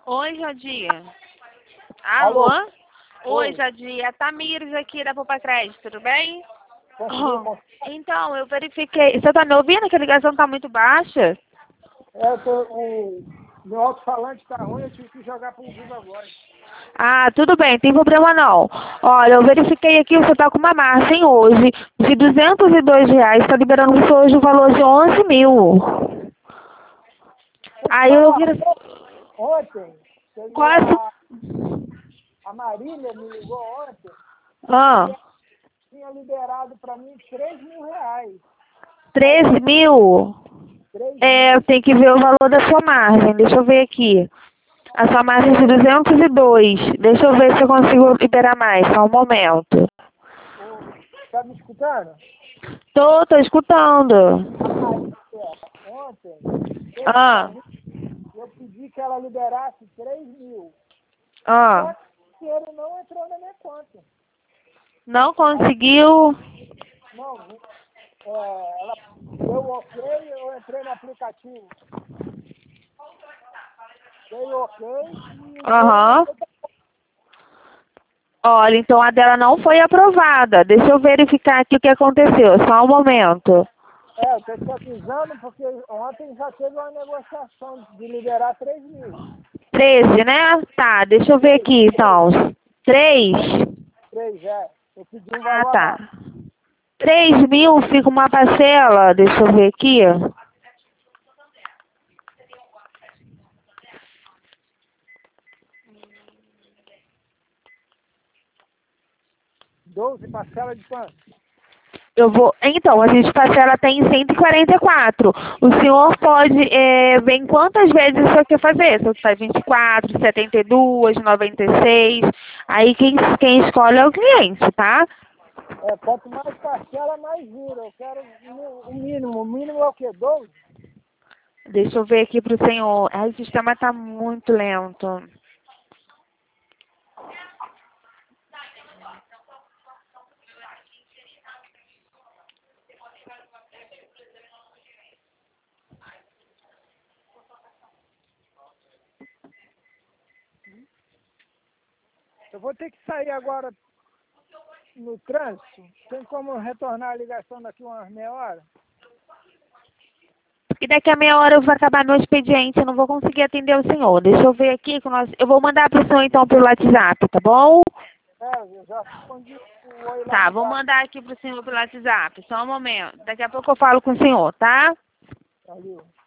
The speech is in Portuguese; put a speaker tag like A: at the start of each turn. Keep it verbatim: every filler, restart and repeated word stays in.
A: Oi, Jadia. Alô?
B: Alô?
A: Oi,
B: Oi.
A: Jadia. A Tamires aqui da Poupa Crédito, tudo bem?
B: Consegui,
A: Oh,
B: consegui.
A: então, eu verifiquei. Você tá me ouvindo? Que a ligação tá muito baixa?
B: É, eu tô, o meu alto-falante tá ruim, eu tive que jogar pro vivo agora.
A: Ah, tudo bem, tem problema não. Olha, eu verifiquei aqui, você tá com uma margem hoje de duzentos e dois reais, tá liberando você hoje o valor de onze mil.
B: Deixa eu te
A: Aí eu
B: falar,
A: queria...
B: ontem, teve
A: Quase...
B: a, a Marília me ligou ontem
A: Ah,
B: e ela tinha liberado para mim três mil reais. Aí eu
A: treze mil?
B: três
A: É, eu
B: mil.
A: tenho que ver o valor da sua margem, deixa eu ver aqui. A sua margem é de duzentos e dois. Deixa eu ver se eu consigo liberar mais, só um momento.
B: Ô, tá me escutando?
A: Tô, tô escutando.
B: A Marília, ontem, fez para
A: Ah,
B: mim, eu pedi que ela liberasse três mil. Só
A: ah.
B: que o dinheiro não entrou na minha conta.
A: Não conseguiu...
B: Não, é, ela deu ok, eu entrei no aplicativo. Dei ok e o dinheiro não
A: Aham.
B: foi.
A: Olha, então a dela não foi aprovada. Deixa eu verificar aqui o que aconteceu. Só um momento.
B: É, eu tô te avisando porque ontem já teve uma negociação de liberar três mil.
A: treze, né? Tá, deixa eu ver
B: Três,
A: aqui
B: três,
A: então. três?
B: três, é. Eu pedi um
A: Ah,
B: valor a mais.
A: tá. três mil fica uma parcela. Deixa eu ver aqui.
B: doze parcela de quanto?
A: Eu vou. Então, a gente parcela até em cento e quarenta e quatro. O senhor pode é, ver em quantas vezes o senhor quer fazer. Se você faz vinte e quatro, setenta e dois, noventa e seis. Aí quem, quem escolhe é o cliente, tá?
B: É, quanto mais parcela, mais juro. Eu quero o mínimo. O mínimo é o quê? doze?
A: Deixa eu ver aqui pro senhor. Ai, o sistema tá muito lento.
B: Eu vou ter que sair agora no trânsito. Tem como retornar a ligação daqui umas meia hora?
A: E daqui a meia hora eu vou acabar meu expediente, eu não vou conseguir atender o senhor. Deixa eu ver aqui, que nós... eu vou mandar pro senhor então pelo WhatsApp, tá bom?
B: É, eu já respondi o oi lá
A: Tá,
B: no
A: vou
B: zap.
A: mandar aqui pro senhor pelo WhatsApp, só um momento. Daqui a pouco eu falo com o senhor, tá?
B: Valeu.